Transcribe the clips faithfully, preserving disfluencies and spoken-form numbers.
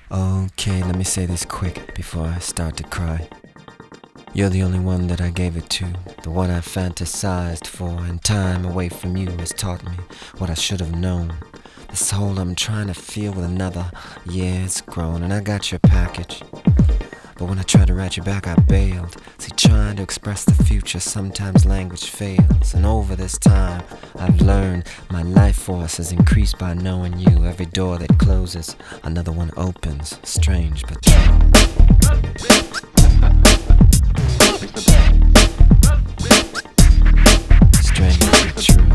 Okay, let me say this quick before I start to cry. You're the only one that I gave it to, the one I fantasized for, and time away from you has taught me what I should have known. This hole I'm trying to feel with another, yeah, it's grown, and I got your package. But when I tried to write you back, I bailed. See, trying to express the future, sometimes language fails. And over this time, I've learned my life force has increased by knowing you. Every door that closes, another one opens. Strange but true. Strange but true.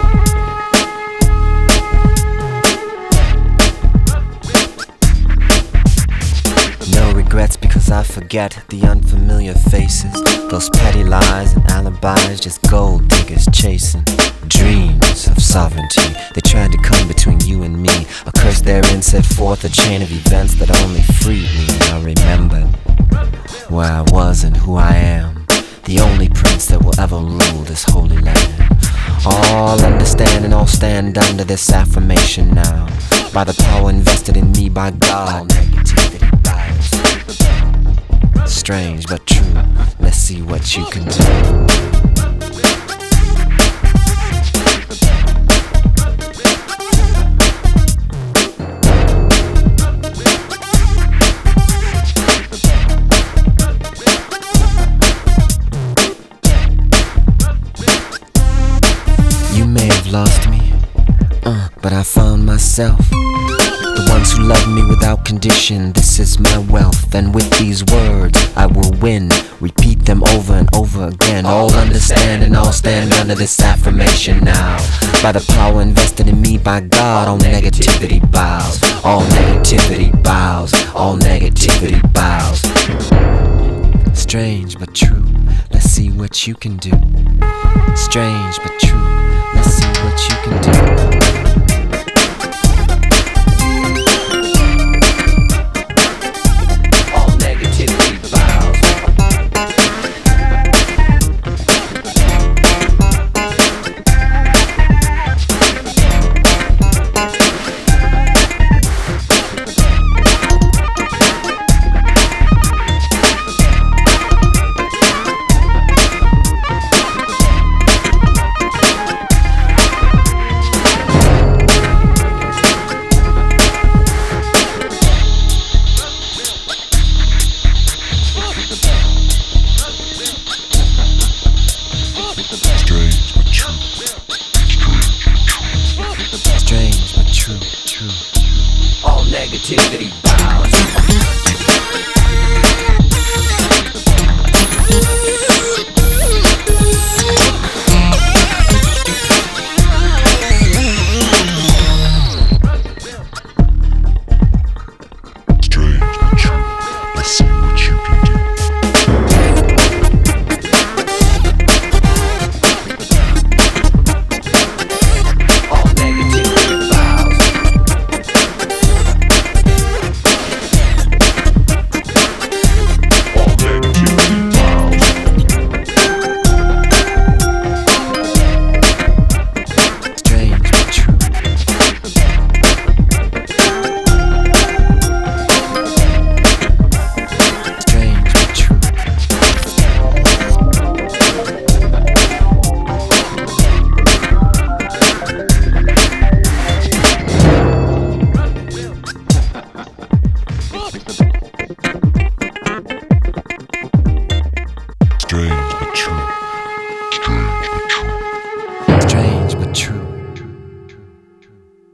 No regrets because I forget the unfamiliar faces. Those petty lies and alibis, just gold diggers chasing dreams of sovereignty. They tried to come between you and me. A curse therein set forth a chain of events that only freed me. I remembered where I was and who I am, the only prince that will ever rule this holy land. All understand and all stand under this affirmation now, by the power invested in me by God. Negativity bias. Strange but true. Let's see what you can do. You may have lost me, uh, but I found myself. The ones who love me without condition, this is my wealth. And with these words I will win, repeat them over and over again. All understand and all stand under this affirmation now, by the power invested in me by God. All negativity bows, all negativity bows, all negativity bows. Strange but true, let's see what you can do. Strange but true, let's see what you can do. Strange but true, true, true. All negativity bows.